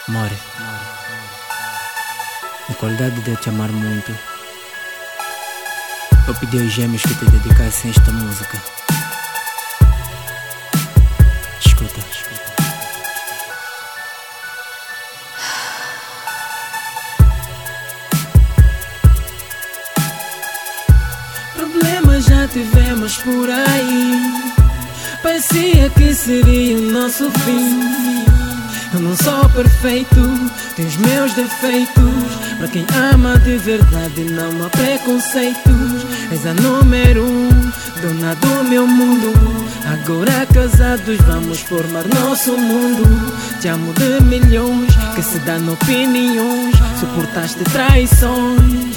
More, na qualidade de eu te amar muito, eu pedi aos gêmeos que te dedicassem esta música. Escuta. Problemas já tivemos por aí, parecia que seria o nosso fim. Eu não sou perfeito, tenho os meus defeitos. Para quem ama de verdade não há preconceitos. És a número 1, dona do meu mundo. Agora casados vamos formar nosso mundo. Te amo de milhões, que se dão opiniões. Suportaste traições.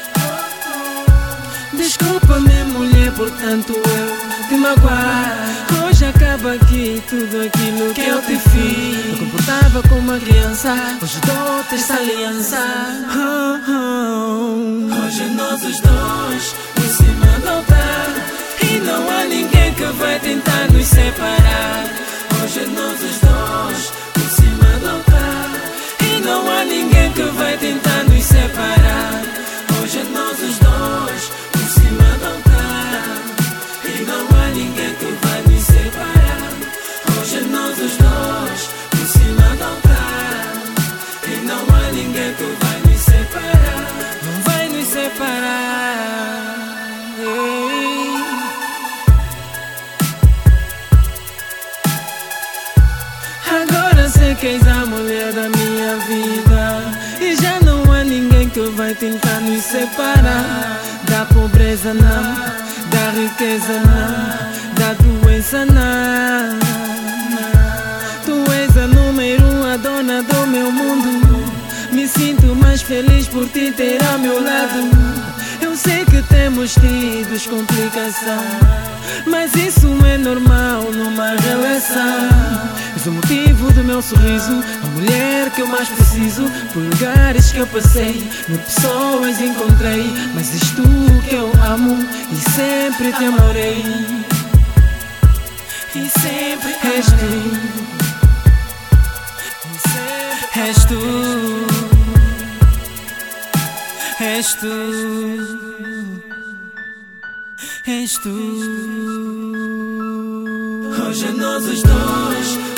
Desculpa-me, mulher, por tanto eu te magoar. Hoje acaba aqui tudo aquilo que eu te fiz. Eu comportava como uma criança, hoje dou-te esta aliança. Hoje nós os dois por cima do altar, e não há ninguém que vai tentar nos separar. Hoje nós os dois por cima do altar, e não há ninguém que vai tentar nos separar. Hoje nós os dois por cima do altar, e não há ninguém que vai nos separar. Hoje nós os dois por cima do altar, e não há ninguém que vai nos separar. Não vai nos separar. Agora sei que és a mulher da minha vida, e já não há ninguém que vai tentar nos separar. Da pobreza não, da riqueza não, da doença não. Tu és a número 1, a dona do meu mundo. Me sinto mais feliz por te ter ao meu lado. Eu sei que temos tido complicação, mas isso é normal numa relação. És o motivo do meu sorriso, a mulher que eu mais preciso. Por lugares que eu passei, mil pessoas encontrei, mas és tu que eu amo e sempre te amarei. E sempre és tu, és tu, és tu, és tu. Hoje nós os dois